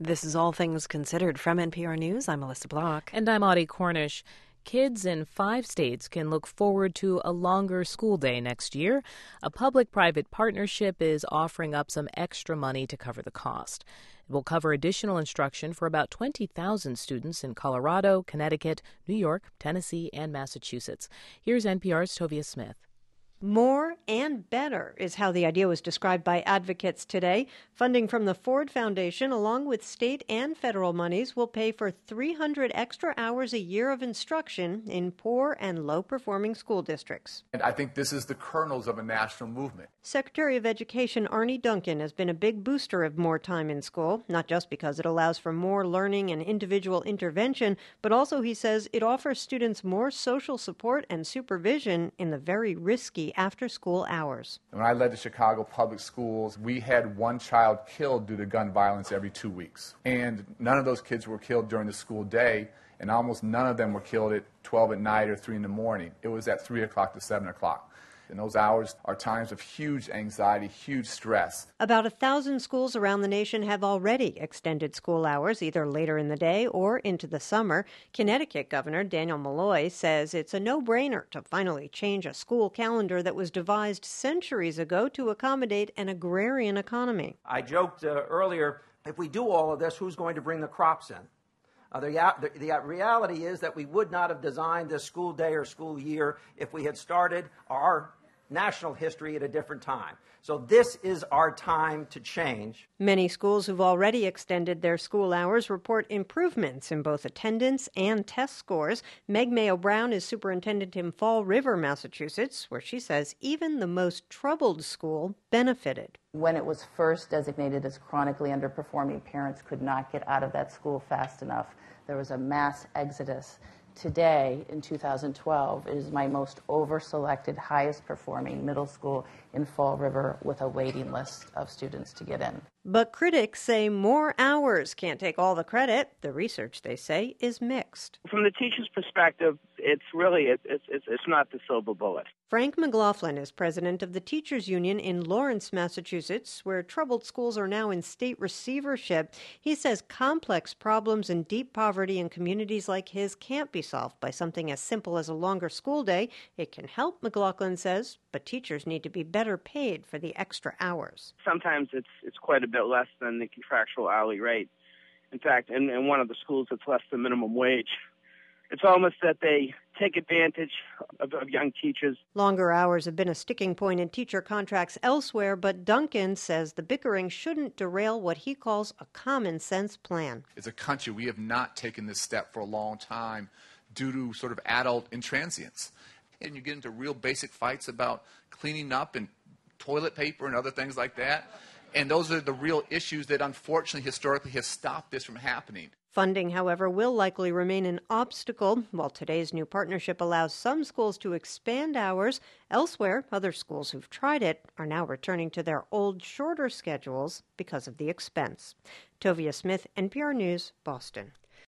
This is All Things Considered from NPR News. I'm Melissa Block. And I'm Audie Cornish. Kids in 5 states can look forward to a longer school day next year. A public-private partnership is offering up some extra money to cover the cost. It will cover additional instruction for about 20,000 students in Colorado, Connecticut, New York, Tennessee, and Massachusetts. Here's NPR's Tovia Smith. More and better is how the idea was described by advocates today. Funding from the Ford Foundation, along with state and federal monies, will pay for 300 extra hours a year of instruction in poor and low-performing school districts. And I think this is the kernels of a national movement. Secretary of Education Arne Duncan has been a big booster of more time in school, not just because it allows for more learning and individual intervention, but also, he says, it offers students more social support and supervision in the very risky after-school hours. When I led the Chicago public schools, we had one child killed due to gun violence every 2 weeks. And none of those kids were killed during the school day, and almost none of them were killed at 12 at night or 3 in the morning. It was at 3 o'clock to 7 o'clock. And those hours are times of huge anxiety, huge stress. About 1,000 schools around the nation have already extended school hours, either later in the day or into the summer. Connecticut Governor Daniel Malloy says it's a no-brainer to finally change a school calendar that was devised centuries ago to accommodate an agrarian economy. I joked earlier, if we do all of this, who's going to bring the crops in? The reality is that we would not have designed this school day or school year if we had started our national history at a different time. So this is our time to change. Many schools who've already extended their school hours report improvements in both attendance and test scores. Meg Mayo Brown is superintendent in Fall River, Massachusetts, where she says even the most troubled school benefited. When it was first designated as chronically underperforming, parents could not get out of that school fast enough. There was a mass exodus. Today, in 2012, it is my most over-selected, highest-performing middle school in Fall River with a waiting list of students to get in. But critics say more hours can't take all the credit. The research, they say, is mixed. From the teacher's perspective, it's not the silver bullet. Frank McLaughlin is president of the Teachers Union in Lawrence, Massachusetts, where troubled schools are now in state receivership. He says complex problems and deep poverty in communities like his can't be solved by something as simple as a longer school day. It can help, McLaughlin says, but teachers need to be better paid for the extra hours. Sometimes it's quite a bit less than the contractual hourly rate. In fact, in one of the schools, it's less than minimum wage. It's almost that they take advantage of young teachers. Longer hours have been a sticking point in teacher contracts elsewhere, but Duncan says the bickering shouldn't derail what he calls a common sense plan. As a country, we have not taken this step for a long time due to sort of adult intransience. And you get into real basic fights about cleaning up and toilet paper and other things like that. And those are the real issues that unfortunately historically has stopped this from happening. Funding, however, will likely remain an obstacle. While today's new partnership allows some schools to expand hours, elsewhere, other schools who've tried it are now returning to their old, shorter schedules because of the expense. Tovia Smith, NPR News, Boston.